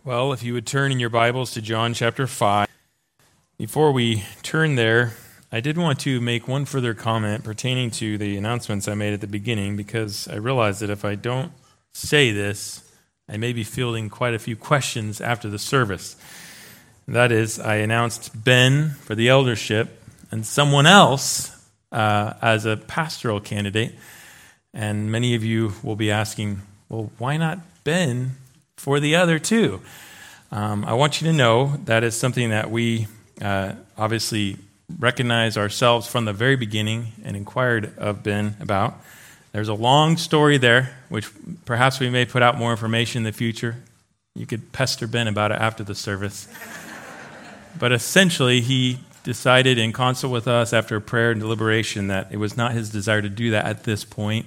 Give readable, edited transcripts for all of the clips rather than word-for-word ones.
Well, if you would turn in your Bibles to John chapter 5. Before we turn there, I did want to make one further comment pertaining to the announcements I made at the beginning, because I realize that if I don't say this, I may be fielding quite a few questions after the service. That is, I announced Ben for the eldership and someone else as a pastoral candidate. And many of you will be asking, well, why not Ben for the other two? I want you to know that is something that we obviously recognize ourselves from the very beginning and inquired of Ben about. There's a long story there, which perhaps we may put out more information in the future. You could pester Ben about it after the service. But essentially, he decided in concert with us after prayer and deliberation that it was not his desire to do that at this point.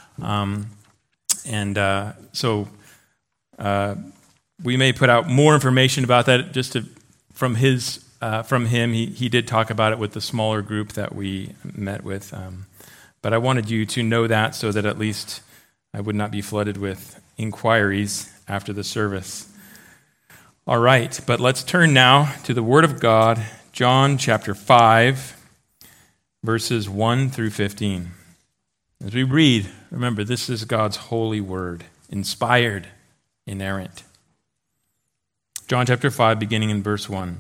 So we may put out more information about that from him. He did talk about it with the smaller group that we met with. But I wanted you to know that so that at least I would not be flooded with inquiries after the service. All right, but let's turn now to the Word of God, John chapter 5, verses 1 through 15. As we read, remember, this is God's holy word, inspired, inerrant. John chapter 5, beginning in verse 1.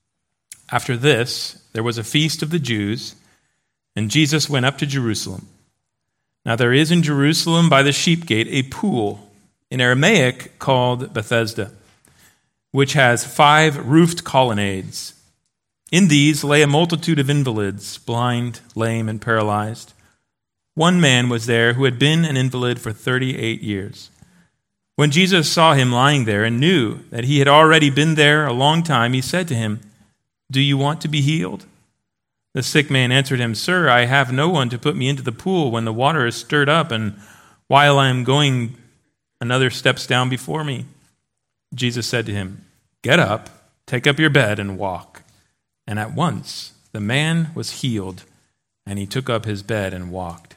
After this, there was a feast of the Jews, and Jesus went up to Jerusalem. Now there is in Jerusalem by the sheep gate a pool, in Aramaic called Bethesda, which has 5 roofed colonnades. In these lay a multitude of invalids, blind, lame, and paralyzed. One man was there who had been an invalid for 38 years. When Jesus saw him lying there and knew that he had already been there a long time, he said to him, "Do you want to be healed?" The sick man answered him, "Sir, I have no one to put me into the pool when the water is stirred up, and while I am going, another steps down before me." Jesus said to him, "Get up, take up your bed, and walk." And at once the man was healed, and he took up his bed and walked.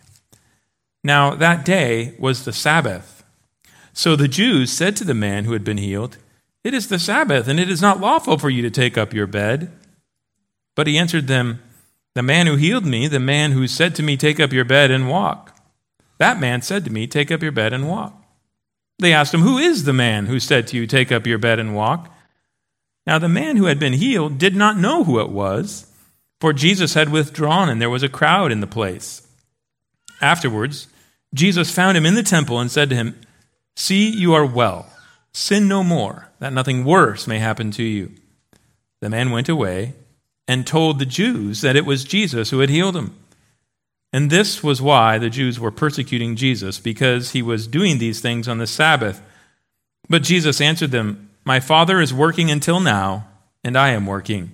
Now that day was the Sabbath. So the Jews said to the man who had been healed, "It is the Sabbath, and it is not lawful for you to take up your bed." But he answered them, "The man who healed me, the man who said to me, 'Take up your bed and walk,' that man said to me, 'Take up your bed and walk.'" They asked him, "Who is the man who said to you, 'Take up your bed and walk'?" Now the man who had been healed did not know who it was, for Jesus had withdrawn and there was a crowd in the place. Afterwards, Jesus found him in the temple and said to him, "See, you are well. Sin no more, that nothing worse may happen to you." The man went away and told the Jews that it was Jesus who had healed him. And this was why the Jews were persecuting Jesus, because he was doing these things on the Sabbath. But Jesus answered them, "My Father is working until now, and I am working."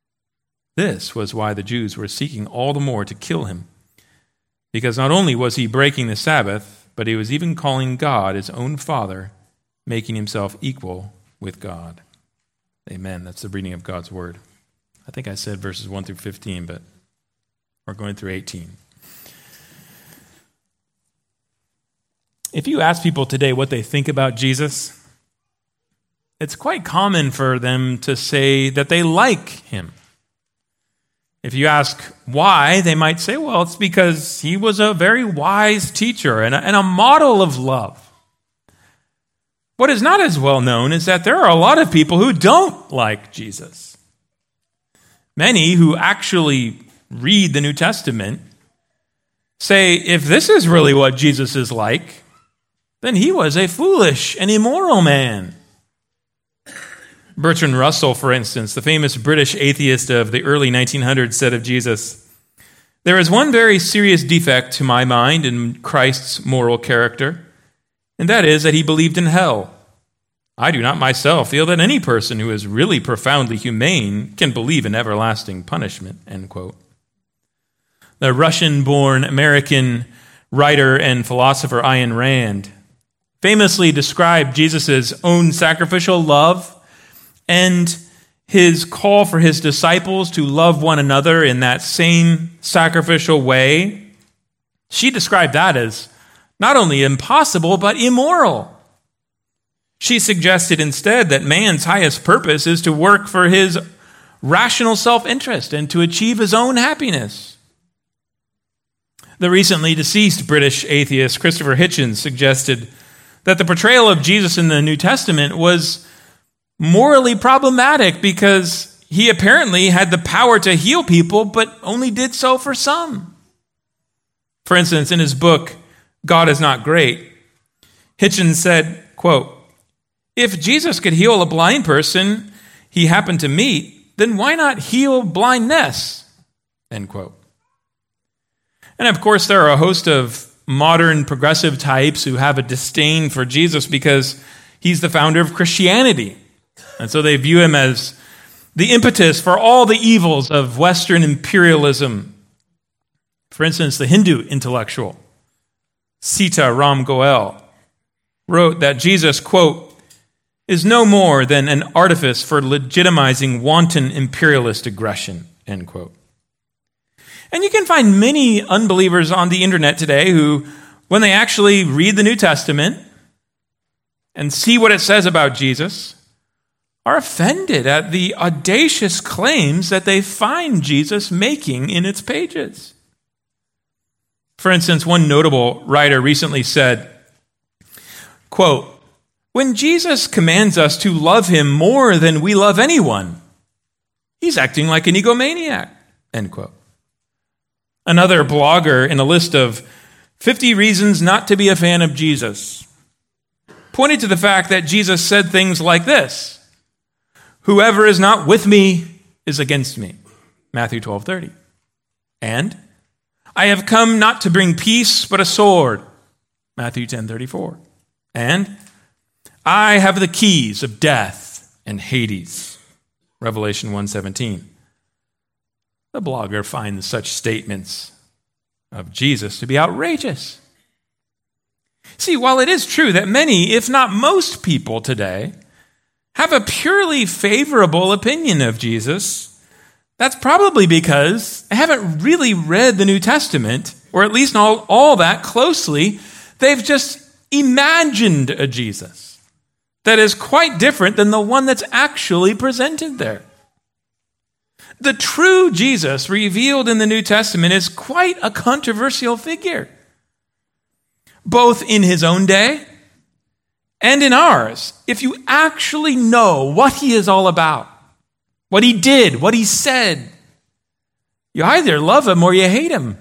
This was why the Jews were seeking all the more to kill him, because not only was he breaking the Sabbath, but he was even calling God his own Father, making himself equal with God. Amen. That's the reading of God's word. I think I said verses 1 through 15, but we're going through 18. If you ask people today what they think about Jesus, it's quite common for them to say that they like him. If you ask why, they might say, well, it's because he was a very wise teacher and a model of love. What is not as well known is that there are a lot of people who don't like Jesus. Many who actually read the New Testament say, if this is really what Jesus is like, then he was a foolish and immoral man. Bertrand Russell, for instance, the famous British atheist of the early 1900s, said of Jesus, "There is one very serious defect to my mind in Christ's moral character, and that is that he believed in hell. I do not myself feel that any person who is really profoundly humane can believe in everlasting punishment." End quote. The Russian-born American writer and philosopher Ayn Rand famously described Jesus' own sacrificial love and his call for his disciples to love one another in that same sacrificial way. She described that as not only impossible, but immoral. She suggested instead that man's highest purpose is to work for his rational self-interest and to achieve his own happiness. The recently deceased British atheist Christopher Hitchens suggested that the portrayal of Jesus in the New Testament was morally problematic because he apparently had the power to heal people, but only did so for some. For instance, in his book, God is Not Great, Hitchens said, quote, "If Jesus could heal a blind person he happened to meet, then why not heal blindness?" End quote. And of course, there are a host of modern progressive types who have a disdain for Jesus because he's the founder of Christianity. And so they view him as the impetus for all the evils of Western imperialism. For instance, the Hindu intellectual Sita Ram Goel wrote that Jesus, quote, "is no more than an artifice for legitimizing wanton imperialist aggression," end quote. And you can find many unbelievers on the internet today who, when they actually read the New Testament and see what it says about Jesus, are offended at the audacious claims that they find Jesus making in its pages. For instance, one notable writer recently said, quote, "When Jesus commands us to love him more than we love anyone, he's acting like an egomaniac," end quote. Another blogger in a list of 50 reasons not to be a fan of Jesus pointed to the fact that Jesus said things like this: "Whoever is not with me is against me," Matthew 12:30. And, "I have come not to bring peace but a sword," Matthew 10:34. And, "I have the keys of death and Hades," Revelation 1:17. The blogger finds such statements of Jesus to be outrageous. See, while it is true that many, if not most people today, have a purely favorable opinion of Jesus, that's probably because they haven't really read the New Testament, or at least not all that closely. They've just imagined a Jesus that is quite different than the one that's actually presented there. The true Jesus revealed in the New Testament is quite a controversial figure, both in his own day and in ours. If you actually know what he is all about, what he did, what he said, you either love him or you hate him.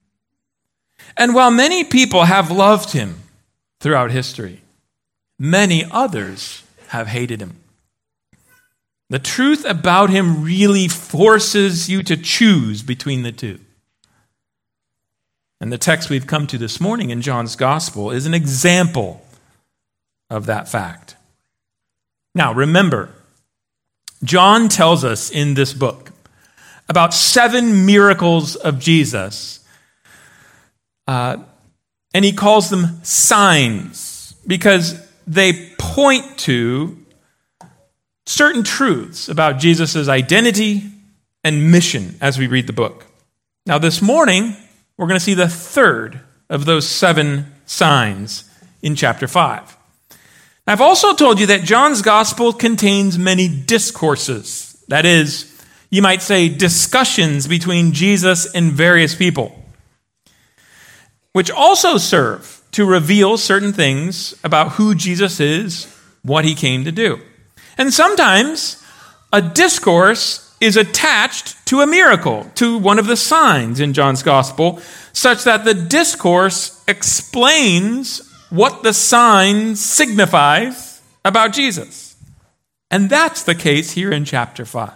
And while many people have loved him throughout history, many others have hated him. The truth about him really forces you to choose between the two. And the text we've come to this morning in John's Gospel is an example of that fact. Now, remember, John tells us in this book about 7 miracles of Jesus, and he calls them signs because they point to certain truths about Jesus' identity and mission as we read the book. Now, this morning, we're going to see the third of those 7 signs in chapter 5. Now, I've also told you that John's gospel contains many discourses. That is, you might say discussions between Jesus and various people, which also serve to reveal certain things about who Jesus is, what he came to do. And sometimes a discourse is attached to a miracle, to one of the signs in John's gospel, such that the discourse explains what the sign signifies about Jesus. And that's the case here in chapter 5.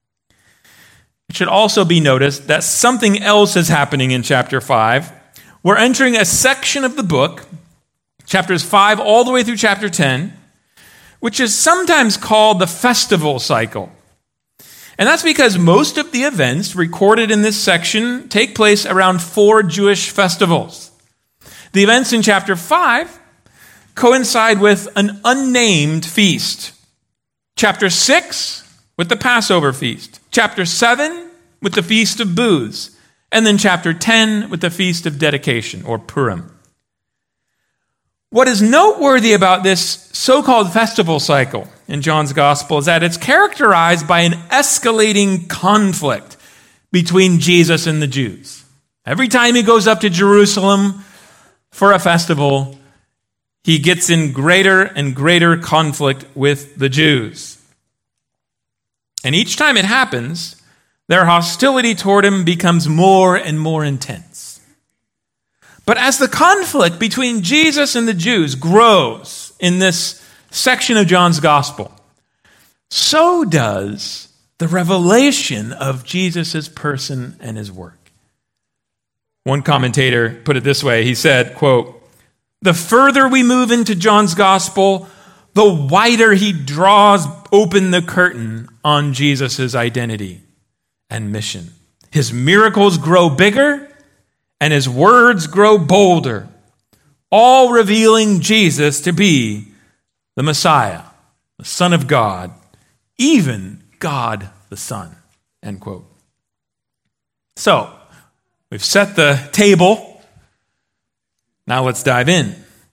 It should also be noticed that something else is happening in chapter 5. We're entering a section of the book, chapters 5 all the way through chapter 10, which is sometimes called the festival cycle. And that's because most of the events recorded in this section take place around 4 Jewish festivals. The events in chapter 5 coincide with an unnamed feast. Chapter 6 with the Passover feast. Chapter 7 with the Feast of Booths. And then chapter 10 with the Feast of Dedication, or Purim. What is noteworthy about this so-called festival cycle in John's gospel is that it's characterized by an escalating conflict between Jesus and the Jews. Every time he goes up to Jerusalem for a festival, he gets in greater and greater conflict with the Jews. And each time it happens, their hostility toward him becomes more and more intense. But as the conflict between Jesus and the Jews grows in this section of John's gospel, so does the revelation of Jesus' person and his work. One commentator put it this way. He said, quote, "The further we move into John's gospel, the wider he draws open the curtain on Jesus' identity and mission. His miracles grow bigger and his words grow bolder, all revealing Jesus to be the Messiah, the Son of God, even God the Son," end quote. So, we've set the table. Now let's dive in.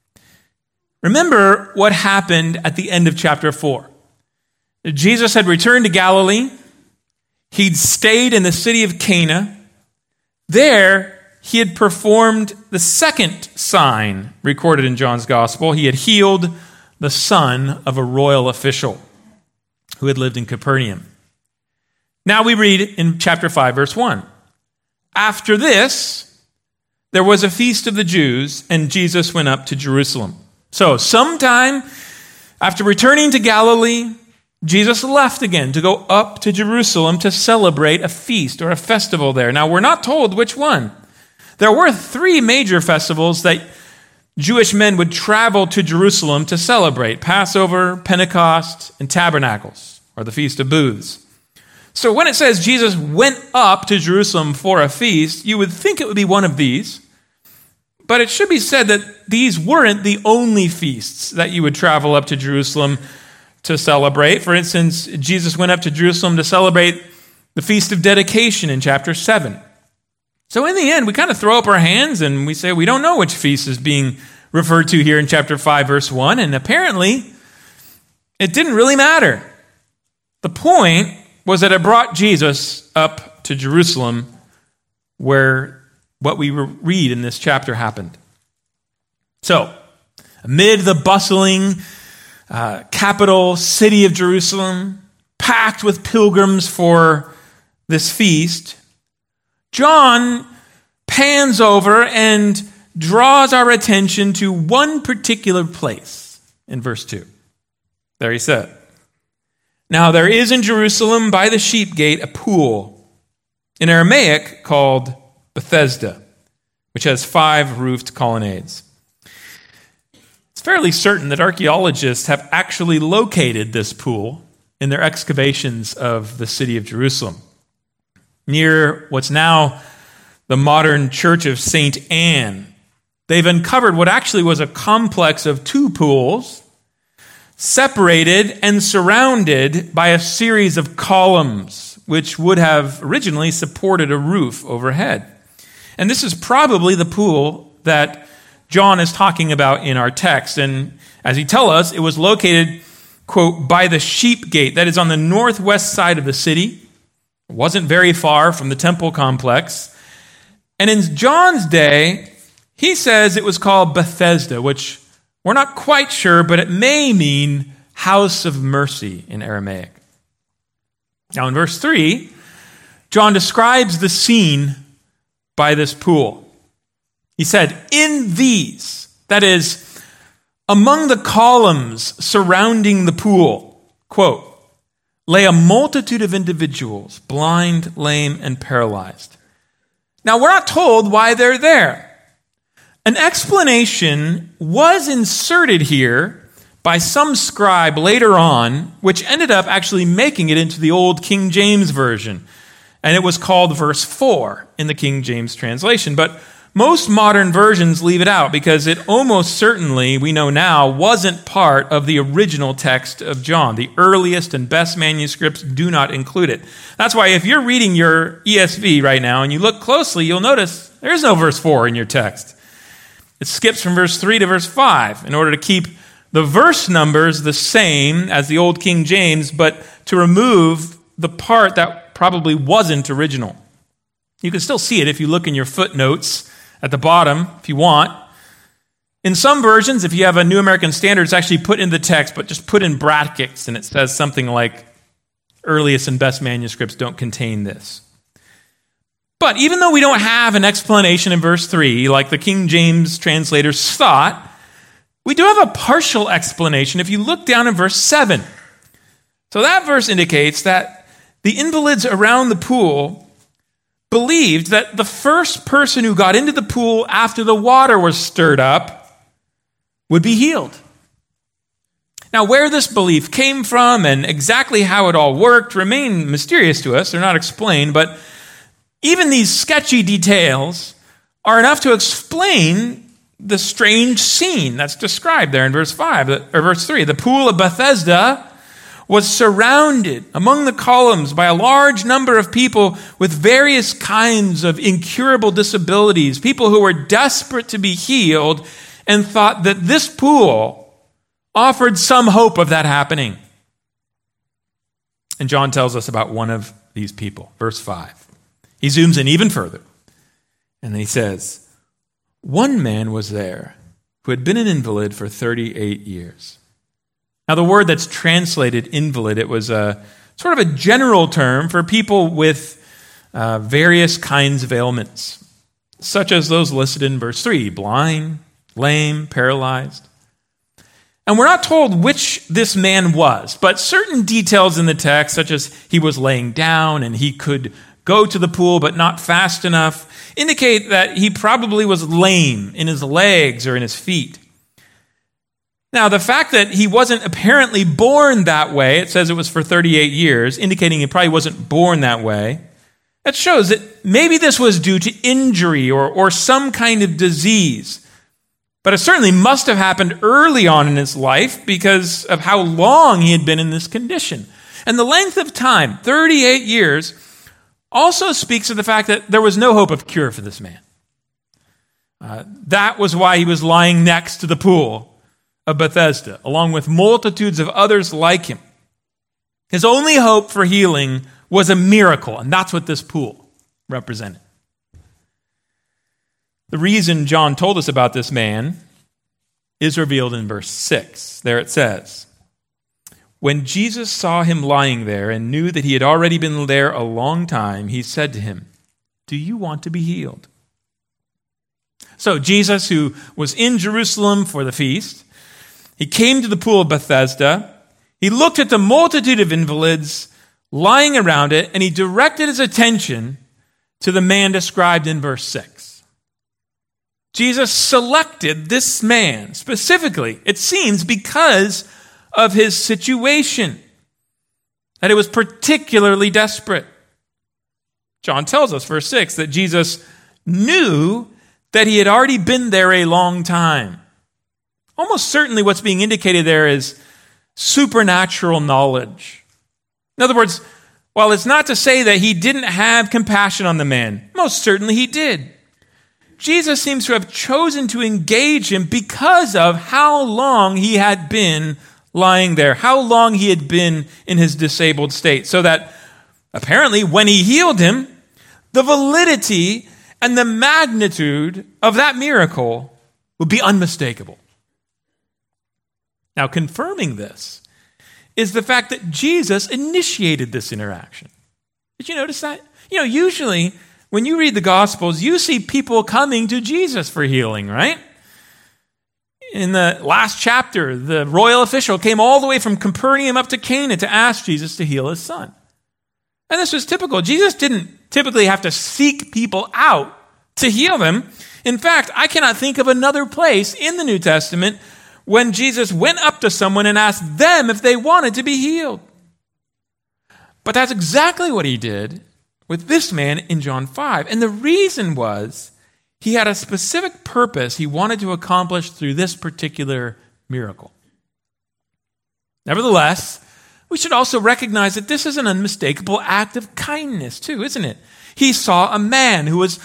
Remember what happened at the end of chapter 4. Jesus had returned to Galilee. He'd stayed in the city of Cana. There, he had performed the second sign recorded in John's gospel. He had healed the son of a royal official who had lived in Capernaum. Now we read in chapter 5, verse 1. After this, there was a feast of the Jews, and Jesus went up to Jerusalem. So, sometime after returning to Galilee, Jesus left again to go up to Jerusalem to celebrate a feast or a festival there. Now, we're not told which one. There were 3 major festivals that Jewish men would travel to Jerusalem to celebrate: Passover, Pentecost, and Tabernacles, or the Feast of Booths. So when it says Jesus went up to Jerusalem for a feast, you would think it would be one of these. But it should be said that these weren't the only feasts that you would travel up to Jerusalem to celebrate. For instance, Jesus went up to Jerusalem to celebrate the Feast of Dedication in chapter 7. So in the end, we kind of throw up our hands and we say we don't know which feast is being referred to here in chapter 5, verse 1. And apparently, it didn't really matter. The point was that it brought Jesus up to Jerusalem, where what we read in this chapter happened. So, amid the bustling capital city of Jerusalem, packed with pilgrims for this feast, John pans over and draws our attention to one particular place in verse 2. There he said, "Now there is in Jerusalem by the sheep gate a pool, in Aramaic called Bethesda, which has 5 roofed colonnades." It's fairly certain that archaeologists have actually located this pool in their excavations of the city of Jerusalem, near what's now the modern Church of St. Anne. They've uncovered what actually was a complex of 2 pools, separated and surrounded by a series of columns, which would have originally supported a roof overhead. And this is probably the pool that John is talking about in our text. And as he tells us, it was located, quote, by the sheep gate, that is on the northwest side of the city. It wasn't very far from the temple complex. And in John's day, he says it was called Bethesda, which we're not quite sure, but it may mean house of mercy in Aramaic. Now in verse 3, John describes the scene by this pool. He said, "In these," that is, among the columns surrounding the pool, quote, "lay a multitude of individuals, blind, lame, and paralyzed." Now we're not told why they're there. An explanation was inserted here by some scribe later on, which ended up actually making it into the old King James Version. And it was called verse 4 in the King James translation. But most modern versions leave it out because it almost certainly, we know now, wasn't part of the original text of John. The earliest and best manuscripts do not include it. That's why if you're reading your ESV right now and you look closely, you'll notice there's no verse 4 in your text. It skips from verse 3 to verse 5 in order to keep the verse numbers the same as the old King James, but to remove the part that probably wasn't original. You can still see it if you look in your footnotes at the bottom, if you want. In some versions, if you have a New American Standard, it's actually put in the text, but just put in brackets, and it says something like, earliest and best manuscripts don't contain this. But even though we don't have an explanation in verse 3, like the King James translators thought, we do have a partial explanation if you look down in verse 7. So that verse indicates that the invalids around the pool believed that the first person who got into the pool after the water was stirred up would be healed. Now, where this belief came from and exactly how it all worked remain mysterious to us. They're not explained, but even these sketchy details are enough to explain the strange scene that's described there in verse 3. The pool of Bethesda was surrounded among the columns by a large number of people with various kinds of incurable disabilities, people who were desperate to be healed and thought that this pool offered some hope of that happening. And John tells us about one of these people, verse 5. He zooms in even further, and then he says, one man was there who had been an invalid for 38 years. Now, the word that's translated invalid, it was a sort of a general term for people with various kinds of ailments, such as those listed in verse 3, blind, lame, paralyzed. And we're not told which this man was, but certain details in the text, such as he was laying down and he could go to the pool but not fast enough, indicate that he probably was lame in his legs or in his feet. Now, the fact that he wasn't apparently born that way, it says it was for 38 years, indicating he probably wasn't born that way, that shows that maybe this was due to injury or some kind of disease. But it certainly must have happened early on in his life because of how long he had been in this condition. And the length of time, 38 years, also speaks of the fact that there was no hope of cure for this man. That was why he was lying next to the pool of Bethesda, along with multitudes of others like him. His only hope for healing was a miracle, and that's what this pool represented. The reason John told us about this man is revealed in verse 6. There it says, when Jesus saw him lying there and knew that he had already been there a long time, he said to him, do you want to be healed? So Jesus, who was in Jerusalem for the feast, he came to the pool of Bethesda. He looked at the multitude of invalids lying around it, and he directed his attention to the man described in verse 6. Jesus selected this man specifically, it seems, because of his situation, that it was particularly desperate. John tells us, verse 6, that Jesus knew that he had already been there a long time. Almost certainly what's being indicated there is supernatural knowledge. In other words, while it's not to say that he didn't have compassion on the man, most certainly he did. Jesus seems to have chosen to engage him because of how long he had been lying there, how long he had been in his disabled state, so that apparently when he healed him, the validity and the magnitude of that miracle would be unmistakable. Now, confirming this is the fact that Jesus initiated this interaction. Did you notice that? Usually when you read the Gospels, you see people coming to Jesus for healing, right? In the last chapter, the royal official came all the way from Capernaum up to Cana to ask Jesus to heal his son. And this was typical. Jesus didn't typically have to seek people out to heal them. In fact, I cannot think of another place in the New Testament when Jesus went up to someone and asked them if they wanted to be healed. But that's exactly what he did with this man in John 5. And the reason was he had a specific purpose he wanted to accomplish through this particular miracle. Nevertheless, we should also recognize that this is an unmistakable act of kindness too, isn't it? He saw a man who was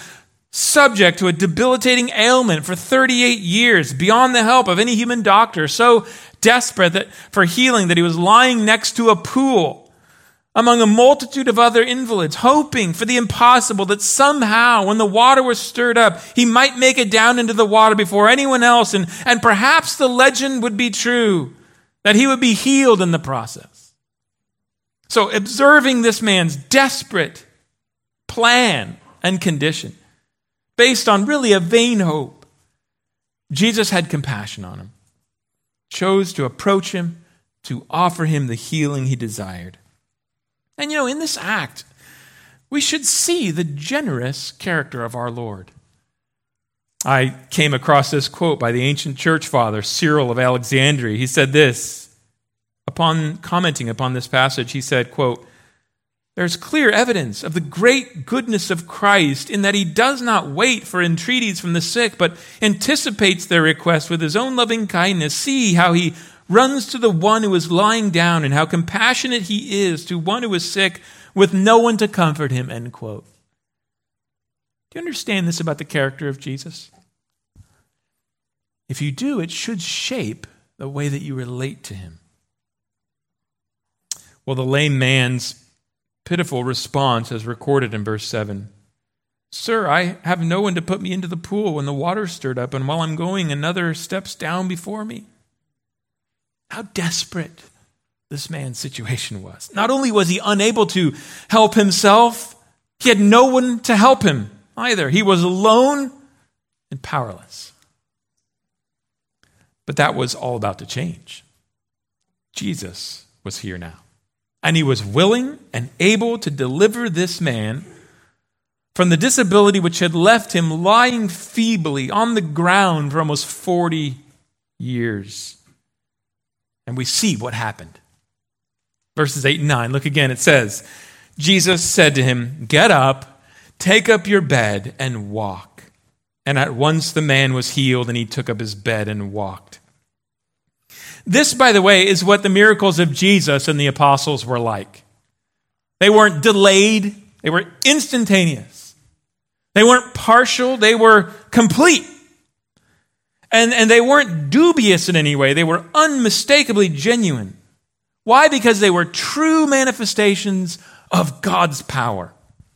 subject to a debilitating ailment for 38 years, beyond the help of any human doctor, so desperate for healing that he was lying next to a pool among a multitude of other invalids, hoping for the impossible, that somehow, when the water was stirred up, he might make it down into the water before anyone else, and perhaps the legend would be true, that he would be healed in the process. So, observing this man's desperate plan and condition, based on really a vain hope, Jesus had compassion on him, chose to approach him, to offer him the healing he desired. And in this act, we should see the generous character of our Lord. I came across this quote by the ancient church father, Cyril of Alexandria. He said this, upon commenting upon this passage, he said, quote, "There's clear evidence of the great goodness of Christ in that he does not wait for entreaties from the sick, but anticipates their request with his own loving kindness. See how he runs to the one who is lying down, and how compassionate he is to one who is sick with no one to comfort him," end quote. Do you understand this about the character of Jesus? If you do, it should shape the way that you relate to him. Well, the lame man's pitiful response is recorded in verse 7. "Sir, I have no one to put me into the pool when the water stirred up, and while I'm going, another steps down before me." How desperate this man's situation was. Not only was he unable to help himself, he had no one to help him either. He was alone and powerless. But that was all about to change. Jesus was here now. And he was willing and able to deliver this man from the disability which had left him lying feebly on the ground for almost 40 years. And we see what happened. Verses 8 and 9, look again, it says, "Jesus said to him, 'Get up, take up your bed and walk.' And at once the man was healed, and he took up his bed and walked." This, by the way, is what the miracles of Jesus and the apostles were like. They weren't delayed. They were instantaneous. They weren't partial. They were complete. And they weren't dubious in any way. They were unmistakably genuine. Why? Because they were true manifestations of God's power.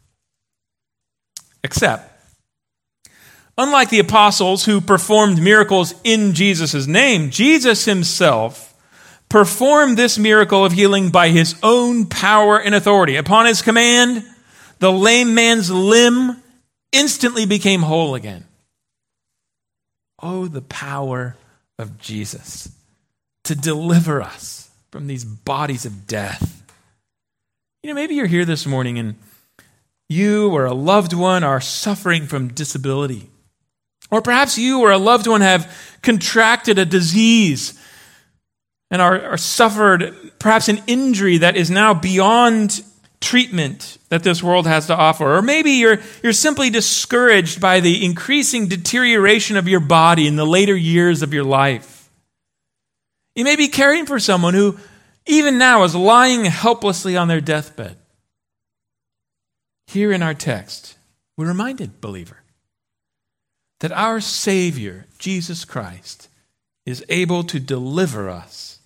Except, unlike the apostles who performed miracles in Jesus' name, Jesus himself performed this miracle of healing by his own power and authority. Upon his command, the lame man's limb instantly became whole again. Oh, the power of Jesus to deliver us from these bodies of death. Maybe you're here this morning and you or a loved one are suffering from disability. Or perhaps you or a loved one have contracted a disease and are suffered perhaps an injury that is now beyond treatment that this world has to offer. Or maybe you're simply discouraged by the increasing deterioration of your body in the later years of your life. You may be caring for someone who even now is lying helplessly on their deathbed. Here in our text, we're reminded, believer, that our Savior, Jesus Christ, is able to deliver us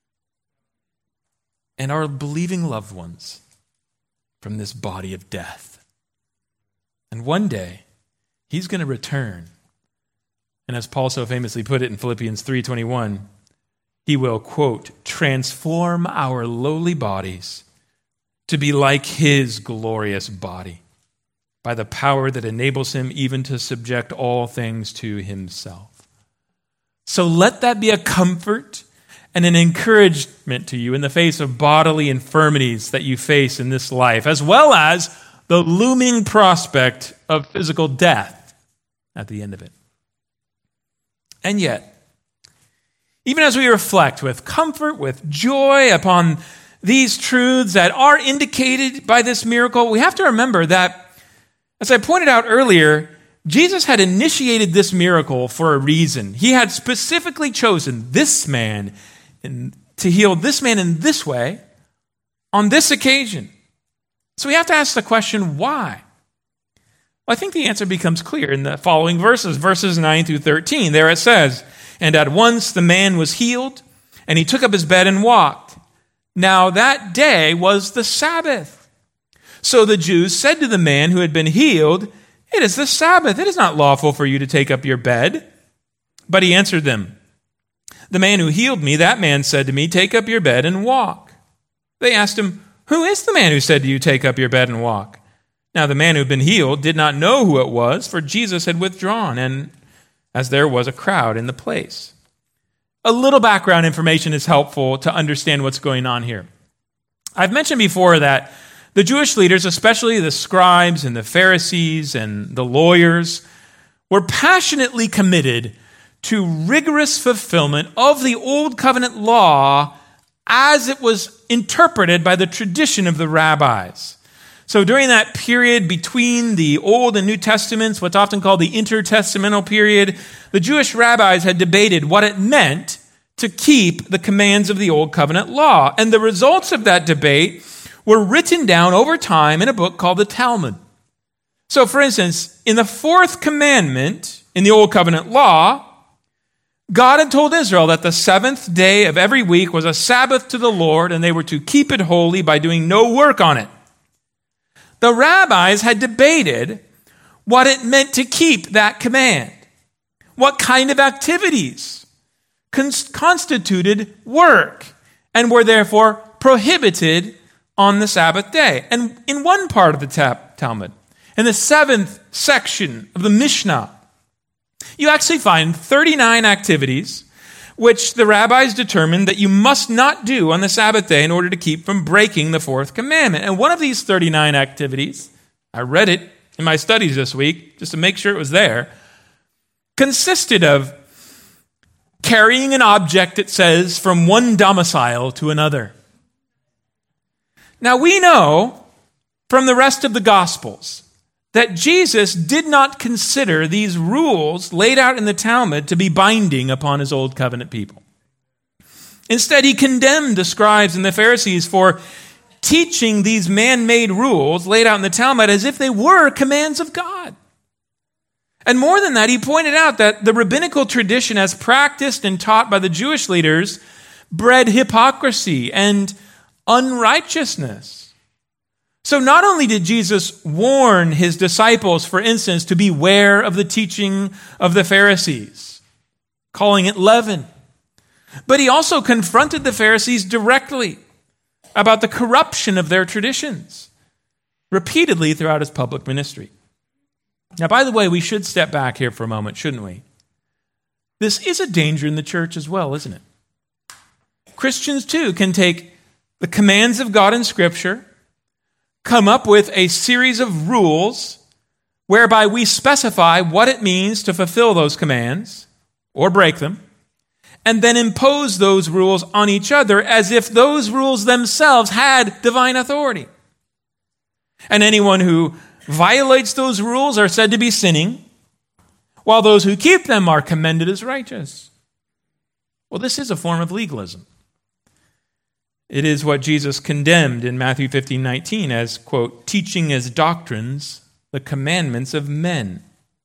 and our believing loved ones from this body of death. And one day, he's going to return. And as Paul so famously put it in Philippians 3:21, he will, quote, "transform our lowly bodies to be like his glorious body by the power that enables him even to subject all things to himself." So let that be a comfort and an encouragement to you in the face of bodily infirmities that you face in this life, as well as the looming prospect of physical death at the end of it. And yet, even as we reflect with comfort, with joy upon these truths that are indicated by this miracle, we have to remember that, as I pointed out earlier, Jesus had initiated this miracle for a reason. He had specifically chosen this man to heal this man in this way on this occasion. So we have to ask the question, why? Well, I think the answer becomes clear in the following verses 9 through 13. There it says, "And at once the man was healed, and he took up his bed and walked. Now that day was the Sabbath. So the Jews said to the man who had been healed, 'It is the Sabbath. It is not lawful for you to take up your bed.' But he answered them, 'The man who healed me, that man said to me, take up your bed and walk.' They asked him, 'Who is the man who said to you, take up your bed and walk?' Now the man who had been healed did not know who it was, for Jesus had withdrawn, and as there was a crowd in the place." A little background information is helpful to understand what's going on here. I've mentioned before that the Jewish leaders, especially the scribes and the Pharisees and the lawyers, were passionately committed to rigorous fulfillment of the Old Covenant law as it was interpreted by the tradition of the rabbis. So during that period between the Old and New Testaments, what's often called the intertestamental period, the Jewish rabbis had debated what it meant to keep the commands of the Old Covenant law. And the results of that debate were written down over time in a book called the Talmud. So for instance, in the fourth commandment in the Old Covenant law, God had told Israel that the seventh day of every week was a Sabbath to the Lord, and they were to keep it holy by doing no work on it. The rabbis had debated what it meant to keep that command. What kind of activities constituted work and were therefore prohibited on the Sabbath day. And in one part of the Talmud, in the seventh section of the Mishnah, you actually find 39 activities which the rabbis determined that you must not do on the Sabbath day in order to keep from breaking the fourth commandment. And one of these 39 activities, I read it in my studies this week just to make sure it was there, consisted of carrying an object, it says, from one domicile to another. Now we know from the rest of the Gospels that Jesus did not consider these rules laid out in the Talmud to be binding upon his Old Covenant people. Instead, he condemned the scribes and the Pharisees for teaching these man-made rules laid out in the Talmud as if they were commands of God. And more than that, he pointed out that the rabbinical tradition as practiced and taught by the Jewish leaders bred hypocrisy and unrighteousness. So not only did Jesus warn his disciples, for instance, to beware of the teaching of the Pharisees, calling it leaven, but he also confronted the Pharisees directly about the corruption of their traditions, repeatedly throughout his public ministry. Now, by the way, we should step back here for a moment, shouldn't we? This is a danger in the church as well, isn't it? Christians, too, can take the commands of God in Scripture, come up with a series of rules whereby we specify what it means to fulfill those commands or break them, and then impose those rules on each other as if those rules themselves had divine authority. And anyone who violates those rules are said to be sinning, while those who keep them are commended as righteous. Well, this is a form of legalism. It is what Jesus condemned in Matthew 15:19 as, quote, teaching as doctrines the commandments of men.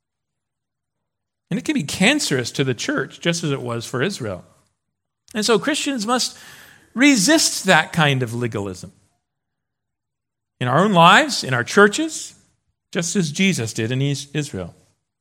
And it can be cancerous to the church, just as it was for Israel. And so Christians must resist that kind of legalism in our own lives, in our churches, just as Jesus did in Israel.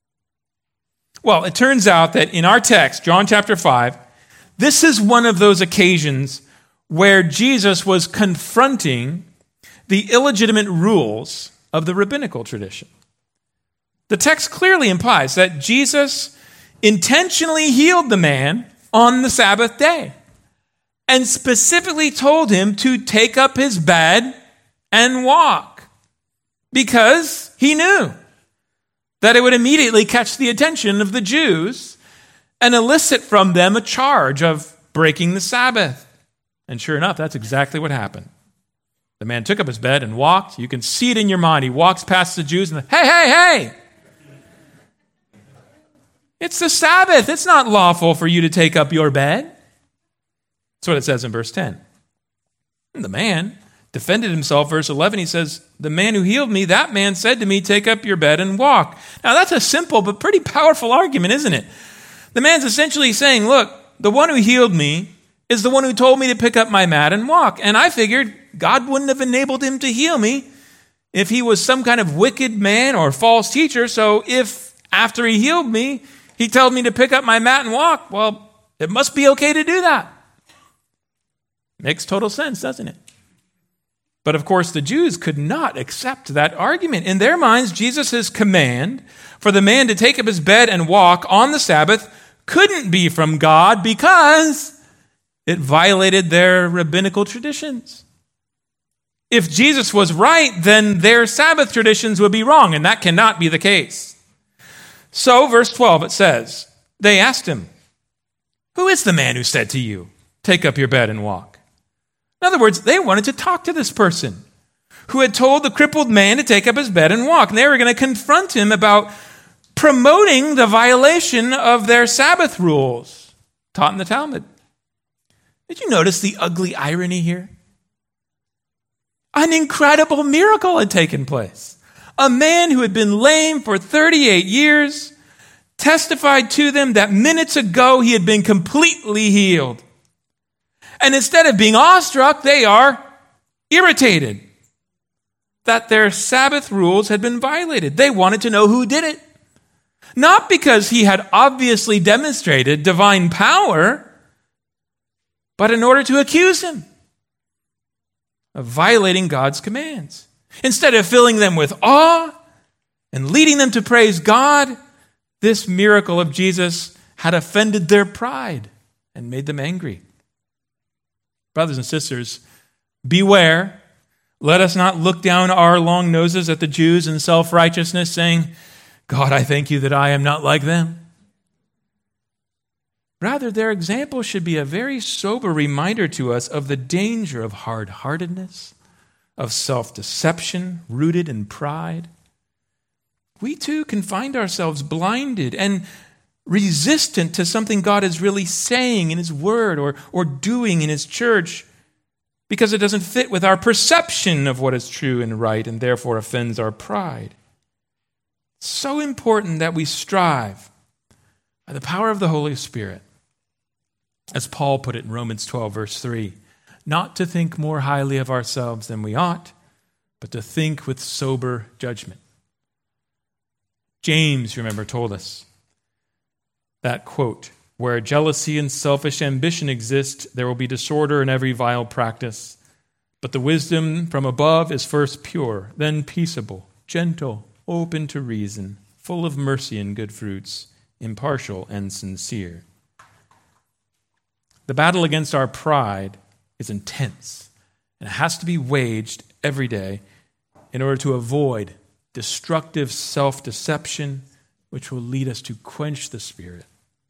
Well, it turns out that in our text, John chapter 5, this is one of those occasions where Jesus was confronting the illegitimate rules of the rabbinical tradition. The text clearly implies that Jesus intentionally healed the man on the Sabbath day and specifically told him to take up his bed and walk because he knew that it would immediately catch the attention of the Jews and elicit from them a charge of breaking the Sabbath. And sure enough, that's exactly what happened. The man took up his bed and walked. You can see it in your mind. He walks past the Jews and, hey! It's the Sabbath. It's not lawful for you to take up your bed. That's what it says in verse 10. And the man defended himself. Verse 11, he says, the man who healed me, that man said to me, take up your bed and walk. Now that's a simple but pretty powerful argument, isn't it? The man's essentially saying, look, the one who healed me is the one who told me to pick up my mat and walk. And I figured God wouldn't have enabled him to heal me if he was some kind of wicked man or false teacher. So if after he healed me, he told me to pick up my mat and walk, well, it must be okay to do that. Makes total sense, doesn't it? But of course, the Jews could not accept that argument. In their minds, Jesus' command for the man to take up his bed and walk on the Sabbath couldn't be from God because it violated their rabbinical traditions. If Jesus was right, then their Sabbath traditions would be wrong, and that cannot be the case. So, verse 12, it says, they asked him, who is the man who said to you, take up your bed and walk? In other words, they wanted to talk to this person who had told the crippled man to take up his bed and walk. And they were going to confront him about promoting the violation of their Sabbath rules taught in the Talmud. Did you notice the ugly irony here? An incredible miracle had taken place. A man who had been lame for 38 years testified to them that minutes ago he had been completely healed. And instead of being awestruck, they are irritated that their Sabbath rules had been violated. They wanted to know who did it. Not because he had obviously demonstrated divine power, but in order to accuse him of violating God's commands. Instead of filling them with awe and leading them to praise God, this miracle of Jesus had offended their pride and made them angry. Brothers and sisters, beware. Let us not look down our long noses at the Jews in self-righteousness, saying, God, I thank you that I am not like them. Rather, their example should be a very sober reminder to us of the danger of hard-heartedness, of self-deception rooted in pride. We too can find ourselves blinded and resistant to something God is really saying in His Word or doing in His church because it doesn't fit with our perception of what is true and right and therefore offends our pride. It's so important that we strive by the power of the Holy Spirit, as Paul put it in Romans 12, verse 3, not to think more highly of ourselves than we ought, but to think with sober judgment. James, remember, told us that quote, where jealousy and selfish ambition exist, there will be disorder in every vile practice. But the wisdom from above is first pure, then peaceable, gentle, open to reason, full of mercy and good fruits, impartial and sincere. The battle against our pride is intense, and it has to be waged every day in order to avoid destructive self-deception, which will lead us to quench the Spirit.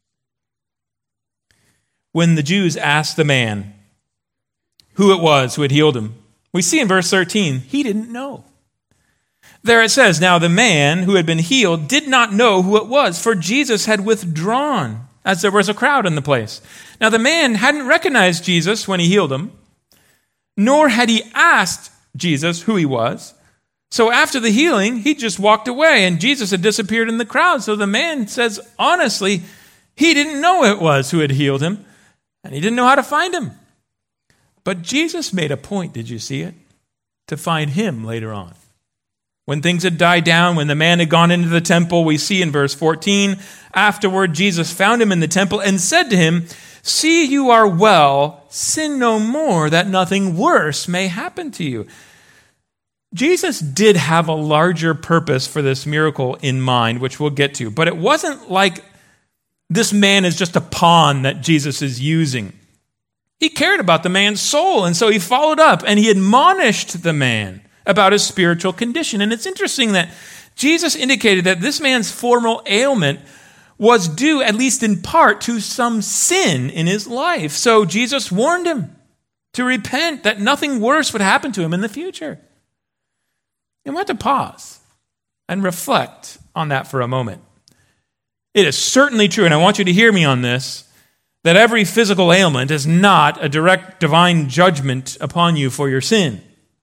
When the Jews asked the man who it was who had healed him, we see in verse 13, he didn't know. There it says, now the man who had been healed did not know who it was, for Jesus had withdrawn, as there was a crowd in the place. Now the man hadn't recognized Jesus when he healed him, nor had he asked Jesus who he was. So after the healing, he just walked away, and Jesus had disappeared in the crowd. So the man says, honestly, he didn't know who it was who had healed him, and he didn't know how to find him. But Jesus made a point, did you see it? To find him later on. When things had died down, when the man had gone into the temple, we see in verse 14, afterward Jesus found him in the temple and said to him, see, you are well, sin no more, that nothing worse may happen to you. Jesus did have a larger purpose for this miracle in mind, which we'll get to, but it wasn't like this man is just a pawn that Jesus is using. He cared about the man's soul, and so he followed up and he admonished the man about his spiritual condition. And it's interesting that Jesus indicated that this man's former ailment was due, at least in part, to some sin in his life. So Jesus warned him to repent, that nothing worse would happen to him in the future. And we have to pause and reflect on that for a moment. It is certainly true, and I want you to hear me on this, that every physical ailment is not a direct divine judgment upon you for your sin.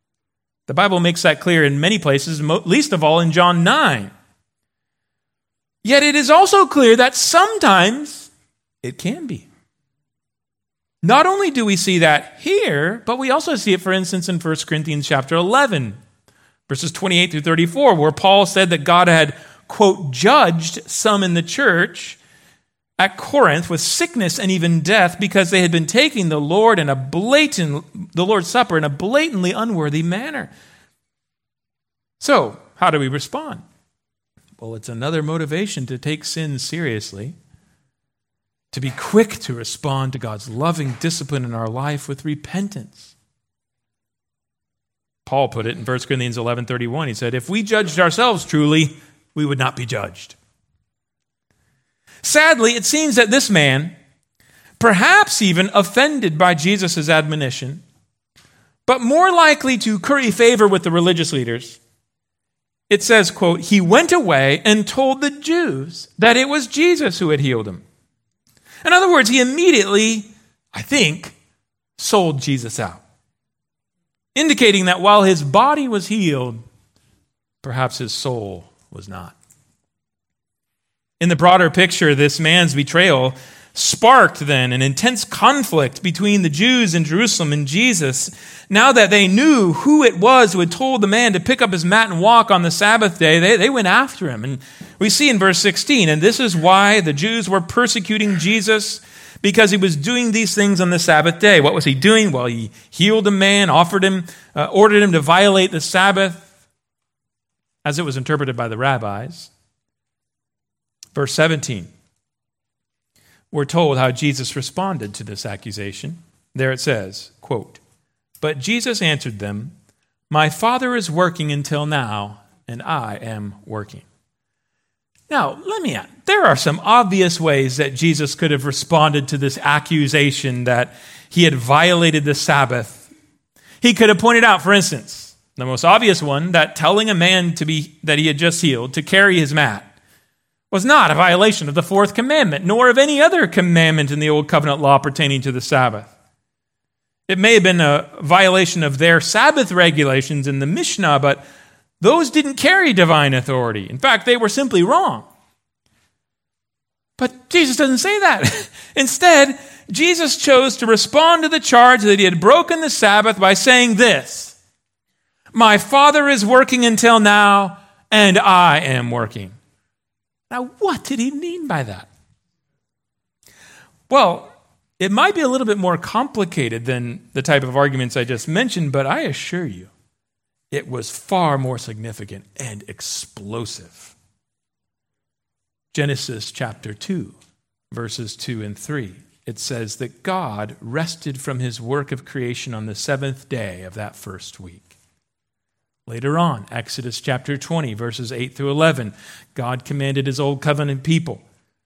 The Bible makes that clear in many places, least of all in John 9. Yet it is also clear that sometimes it can be. Not only do we see that here, but we also see it, for instance, in 1 Corinthians chapter 11, verses 28 through 34, where Paul said that God had, quote, judged some in the church at Corinth with sickness and even death because they had been taking the Lord's Supper in a blatantly unworthy manner. So, how do we respond? Well, it's another motivation to take sin seriously, to be quick to respond to God's loving discipline in our life with repentance. Paul put it in 1 Corinthians 11:31. He said, if we judged ourselves truly, we would not be judged. Sadly, it seems that this man, perhaps even offended by Jesus' admonition, but more likely to curry favor with the religious leaders, it says, quote, he went away and told the Jews that it was Jesus who had healed him. In other words, he immediately, I think, sold Jesus out, indicating that while his body was healed, perhaps his soul was not. In the broader picture, this man's betrayal sparked then an intense conflict between the Jews in Jerusalem and Jesus. Now that they knew who it was who had told the man to pick up his mat and walk on the Sabbath day, they went after him. And we see in verse 16, and this is why the Jews were persecuting Jesus, because he was doing these things on the Sabbath day. What was he doing? Well, he healed a man, ordered him to violate the Sabbath, as it was interpreted by the rabbis. Verse 17, we're told how Jesus responded to this accusation. There it says, quote, but Jesus answered them, my Father is working until now, and I am working. Now, let me add, there are some obvious ways that Jesus could have responded to this accusation that he had violated the Sabbath. He could have pointed out, for instance, the most obvious one, that telling a man that he had just healed to carry his mat was not a violation of the fourth commandment, nor of any other commandment in the Old Covenant law pertaining to the Sabbath. It may have been a violation of their Sabbath regulations in the Mishnah, but those didn't carry divine authority. In fact, they were simply wrong. But Jesus doesn't say that. Instead, Jesus chose to respond to the charge that he had broken the Sabbath by saying this, my Father is working until now, and I am working. Now, what did he mean by that? Well, it might be a little bit more complicated than the type of arguments I just mentioned, but I assure you, it was far more significant and explosive. Genesis chapter 2, verses 2 and 3. It says that God rested from his work of creation on the seventh day of that first week. Later on, Exodus chapter 20, verses 8 through 11, God commanded his old covenant people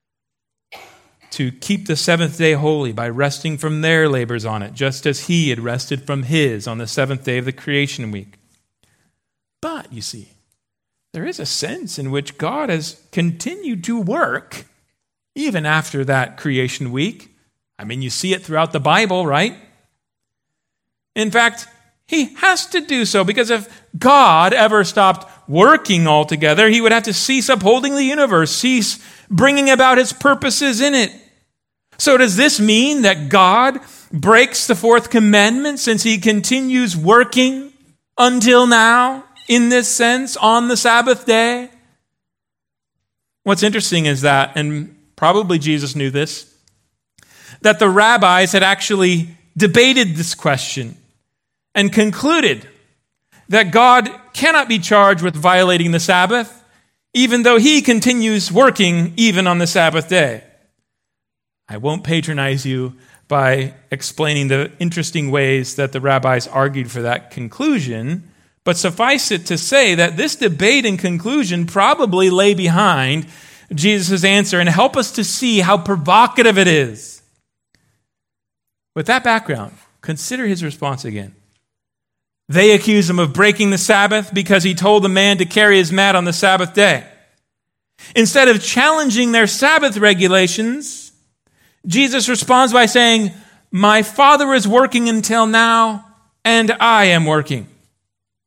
to keep the seventh day holy by resting from their labors on it, just as he had rested from his on the seventh day of the creation week. But, you see, there is a sense in which God has continued to work even after that creation week. I mean, you see it throughout the Bible, right? In fact, he has to do so because if God ever stopped working altogether, he would have to cease upholding the universe, cease bringing about his purposes in it. So does this mean that God breaks the fourth commandment since he continues working until now, in this sense, on the Sabbath day? What's interesting is that, and probably Jesus knew this, that the rabbis had actually debated this question and concluded that God cannot be charged with violating the Sabbath, even though he continues working even on the Sabbath day. I won't patronize you by explaining the interesting ways that the rabbis argued for that conclusion, but suffice it to say that this debate and conclusion probably lay behind Jesus' answer and help us to see how provocative it is. With that background, consider his response again. They accuse him of breaking the Sabbath because he told the man to carry his mat on the Sabbath day. Instead of challenging their Sabbath regulations, Jesus responds by saying, my Father is working until now, and I am working.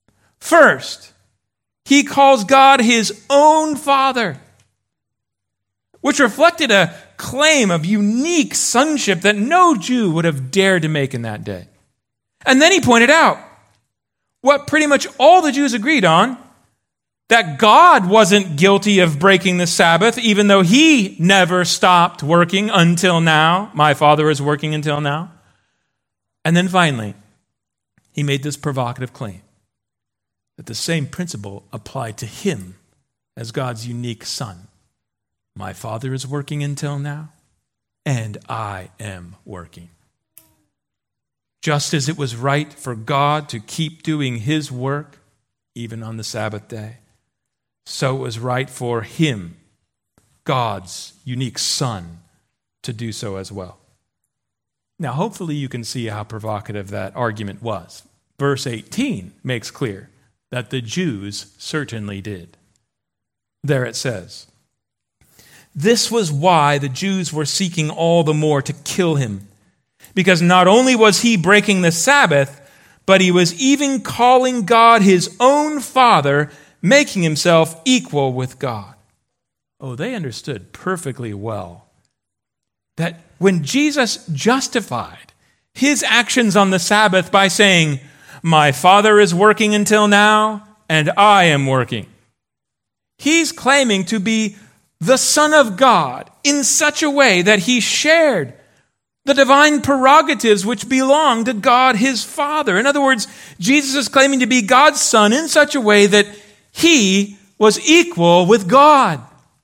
First, he calls God his own Father, which reflected a claim of unique sonship that no Jew would have dared to make in that day. And then he pointed out what pretty much all the Jews agreed on, that God wasn't guilty of breaking the Sabbath, even though he never stopped working until now. My Father is working until now. And then finally, he made this provocative claim that the same principle applied to him as God's unique Son. My Father is working until now, and I am working. Just as it was right for God to keep doing his work, even on the Sabbath day, so it was right for him, God's unique Son, to do so as well. Now, hopefully you can see how provocative that argument was. Verse 18 makes clear that the Jews certainly did. There it says, "This was why the Jews were seeking all the more to kill him, because not only was he breaking the Sabbath, but he was even calling God his own Father, making himself equal with God." Oh, they understood perfectly well that when Jesus justified his actions on the Sabbath by saying, "My Father is working until now, and I am working," he's claiming to be the Son of God in such a way that he shared the divine prerogatives which belong to God his Father. In other words, Jesus is claiming to be God's Son in such a way that he was equal with God.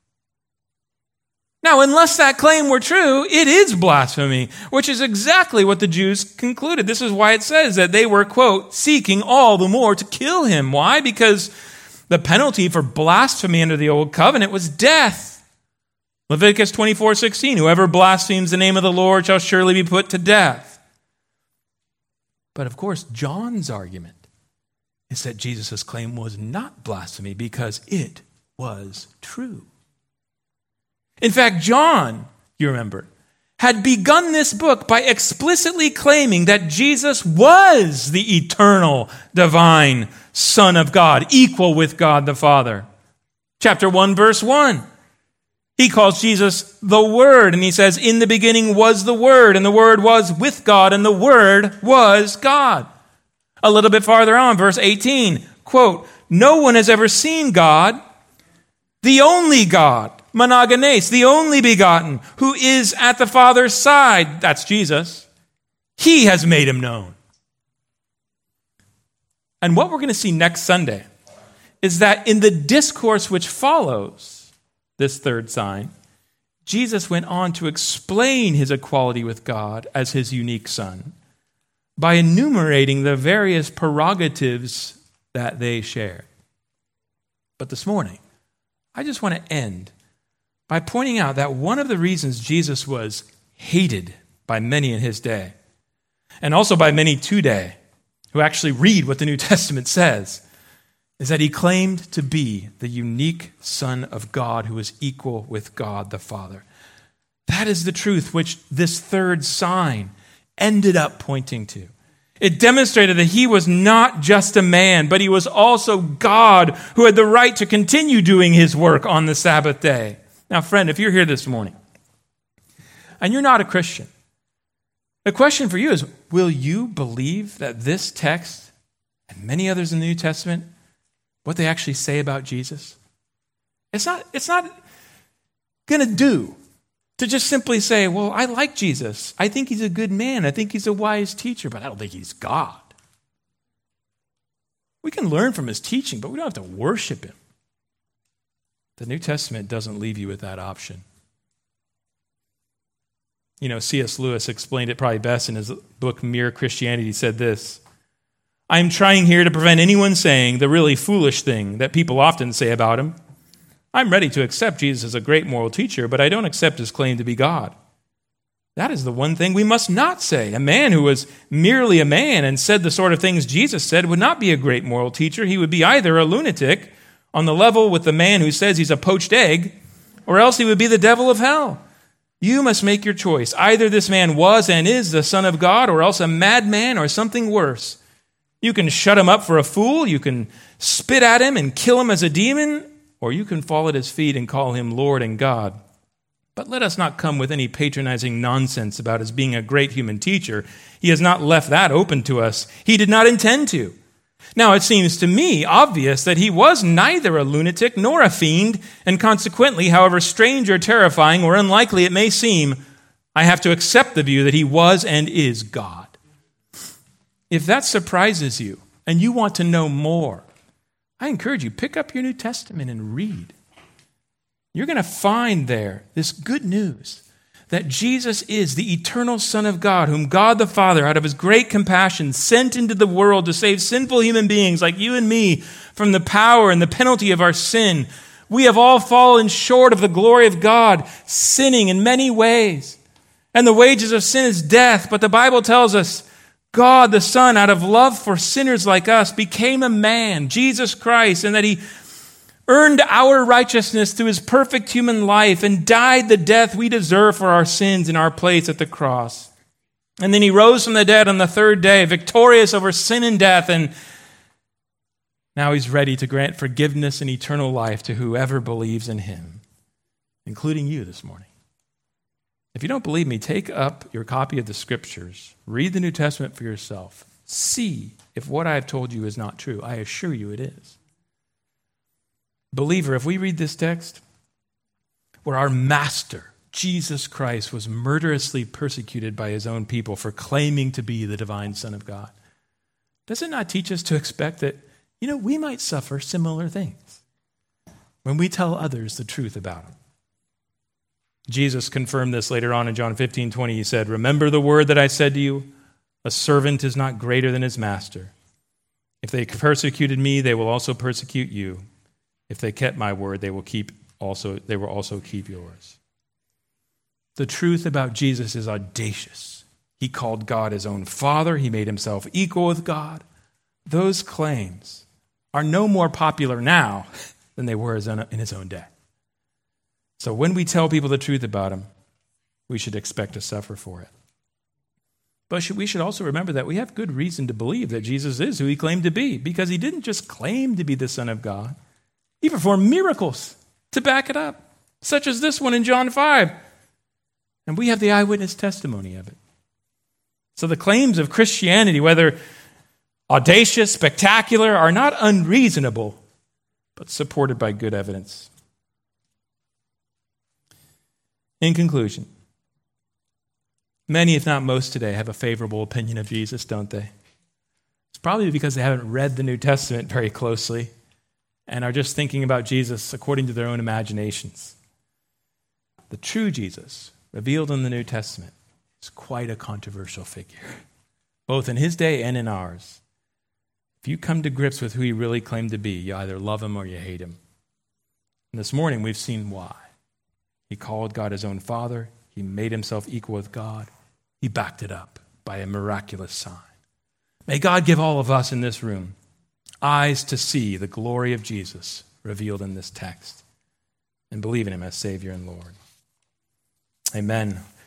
Now, unless that claim were true, it is blasphemy, which is exactly what the Jews concluded. This is why it says that they were, quote, seeking all the more to kill him. Why? Because the penalty for blasphemy under the old covenant was death. Leviticus 24:16, "Whoever blasphemes the name of the Lord shall surely be put to death." But of course, John's argument is that Jesus' claim was not blasphemy because it was true. In fact, John, you remember, had begun this book by explicitly claiming that Jesus was the eternal, divine Son of God, equal with God the Father. Chapter 1, verse 1. He calls Jesus the Word, and he says, "In the beginning was the Word, and the Word was with God, and the Word was God." A little bit farther on, verse 18, quote, "No one has ever seen God, the only God, monogenes, the only begotten, who is at the Father's side," that's Jesus, "he has made him known." And what we're going to see next Sunday is that in the discourse which follows this third sign, Jesus went on to explain his equality with God as his unique Son by enumerating the various prerogatives that they share. But this morning, I just want to end by pointing out that one of the reasons Jesus was hated by many in his day, and also by many today who actually read what the New Testament says, is that he claimed to be the unique Son of God who is equal with God the Father. That is the truth which this third sign ended up pointing to. It demonstrated that he was not just a man, but he was also God who had the right to continue doing his work on the Sabbath day. Now, friend, if you're here this morning and you're not a Christian, the question for you is, will you believe that this text and many others in the New Testament, what they actually say about Jesus? It's not going to do to just simply say, well, I like Jesus. I think he's a good man. I think he's a wise teacher, but I don't think he's God. We can learn from his teaching, but we don't have to worship him. The New Testament doesn't leave you with that option. You know, C.S. Lewis explained it probably best in his book, Mere Christianity. He said this: "I am trying here to prevent anyone saying the really foolish thing that people often say about him. I'm ready to accept Jesus as a great moral teacher, but I don't accept his claim to be God. That is the one thing we must not say. A man who was merely a man and said the sort of things Jesus said would not be a great moral teacher. He would be either a lunatic on the level with the man who says he's a poached egg, or else he would be the devil of hell. You must make your choice. Either this man was and is the Son of God, or else a madman or something worse. You can shut him up for a fool, you can spit at him and kill him as a demon, or you can fall at his feet and call him Lord and God. But let us not come with any patronizing nonsense about his being a great human teacher. He has not left that open to us. He did not intend to. Now, it seems to me obvious that he was neither a lunatic nor a fiend, and consequently, however strange or terrifying or unlikely it may seem, I have to accept the view that he was and is God. If that surprises you and you want to know more, I encourage you, pick up your New Testament and read. You're going to find there this good news that Jesus is the eternal Son of God, whom God the Father, out of his great compassion, sent into the world to save sinful human beings like you and me from the power and the penalty of our sin. We have all fallen short of the glory of God, sinning in many ways. And the wages of sin is death. But the Bible tells us God the Son, out of love for sinners like us, became a man, Jesus Christ, and that he earned our righteousness through his perfect human life and died the death we deserve for our sins in our place at the cross. And then he rose from the dead on the third day, victorious over sin and death, and now he's ready to grant forgiveness and eternal life to whoever believes in him, including you this morning. If you don't believe me, take up your copy of the Scriptures, read the New Testament for yourself, see if what I have told you is not true. I assure you it is. Believer, if we read this text, where our Master, Jesus Christ, was murderously persecuted by his own people for claiming to be the divine Son of God, does it not teach us to expect that, we might suffer similar things when we tell others the truth about him? Jesus confirmed this later on in John 15:20. He said, "Remember the word that I said to you, a servant is not greater than his master. If they persecuted me, they will also persecute you. If they kept my word, they will also keep yours." The truth about Jesus is audacious. He called God his own Father. He made himself equal with God. Those claims are no more popular now than they were in his own day. So when we tell people the truth about him, we should expect to suffer for it. But we should also remember that we have good reason to believe that Jesus is who he claimed to be, because he didn't just claim to be the Son of God. He performed miracles to back it up, such as this one in John 5. And we have the eyewitness testimony of it. So the claims of Christianity, whether audacious, spectacular, are not unreasonable, but supported by good evidence. In conclusion, many, if not most today, have a favorable opinion of Jesus, don't they? It's probably because they haven't read the New Testament very closely and are just thinking about Jesus according to their own imaginations. The true Jesus, revealed in the New Testament, is quite a controversial figure, both in his day and in ours. If you come to grips with who he really claimed to be, you either love him or you hate him. And this morning we've seen why. He called God his own Father. He made himself equal with God. He backed it up by a miraculous sign. May God give all of us in this room eyes to see the glory of Jesus revealed in this text and believe in him as Savior and Lord. Amen.